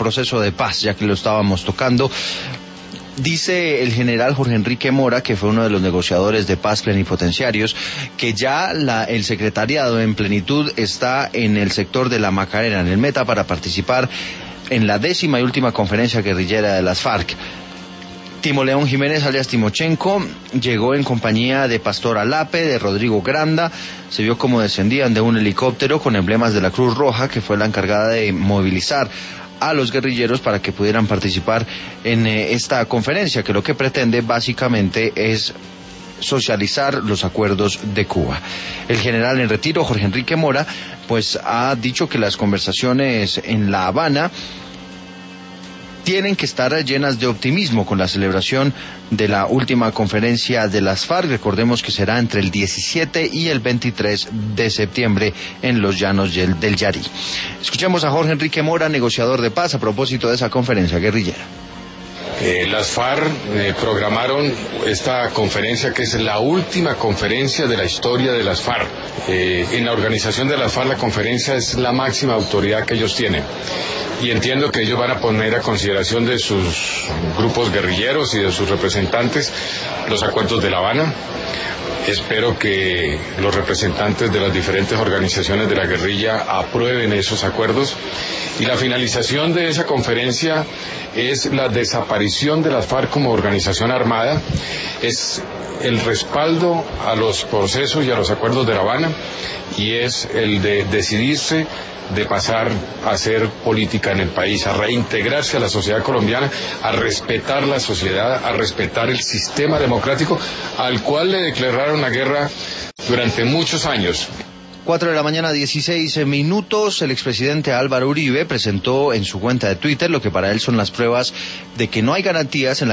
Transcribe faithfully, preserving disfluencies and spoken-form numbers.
proceso de paz, ya que lo estábamos tocando. Dice el general Jorge Enrique Mora, que fue uno de los negociadores de paz plenipotenciarios, que ya la, el secretariado en plenitud está en el sector de la Macarena, en el Meta, para participar en la décima y última conferencia guerrillera de las FARC. Timo León Jiménez, alias Timochenko, llegó en compañía de Pastor Alape, de Rodrigo Granda. Se vio como descendían de un helicóptero con emblemas de la Cruz Roja, que fue la encargada de movilizar a los guerrilleros para que pudieran participar en eh, esta conferencia, que lo que pretende básicamente es socializar los acuerdos de Cuba. El general en retiro, Jorge Enrique Mora, pues ha dicho que las conversaciones en La Habana tienen que estar llenas de optimismo con la celebración de la última conferencia de las FARC. Recordemos que será entre el diecisiete y el veintitrés de septiembre en los llanos del, del Yarí. Escuchemos a Jorge Enrique Mora, negociador de paz, a propósito de esa conferencia guerrillera. Eh, las FARC eh, programaron esta conferencia, que es la última conferencia de la historia de las FARC. Eh, en la organización de las FARC, la conferencia es la máxima autoridad que ellos tienen. Y entiendo que ellos van a poner a consideración de sus grupos guerrilleros y de sus representantes los acuerdos de La Habana. Espero que los representantes de las diferentes organizaciones de la guerrilla aprueben esos acuerdos. Y la finalización de esa conferencia es la desaparición de las FARC como organización armada, es el respaldo a los procesos y a los acuerdos de La Habana, y es el de decidirse de pasar a hacer política en el país, a reintegrarse a la sociedad colombiana, a respetar la sociedad, a respetar el sistema democrático al cual le declararon la guerra durante muchos años. Cuatro de la mañana, dieciséis minutos. El expresidente Álvaro Uribe presentó en su cuenta de Twitter lo que para él son las pruebas de que no hay garantías en la